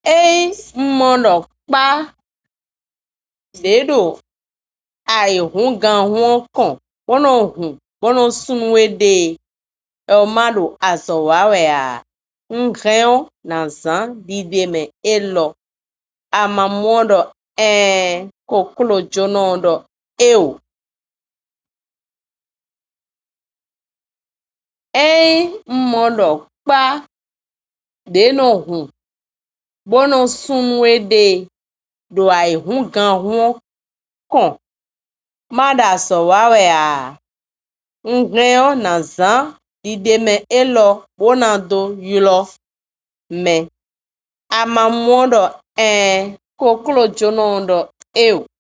Mondo kpa dedo ai hu gan hu kon wono sunwede el mado azowawe a ngreo na zan dideme elo amamondo kokolo jonondo eu mondo kpa deno hu bono sunwede do ai hu gan hu kon mada azowawe a ngreo na zan dideme elo bonado yulo me amamondo kokolo jonondo eu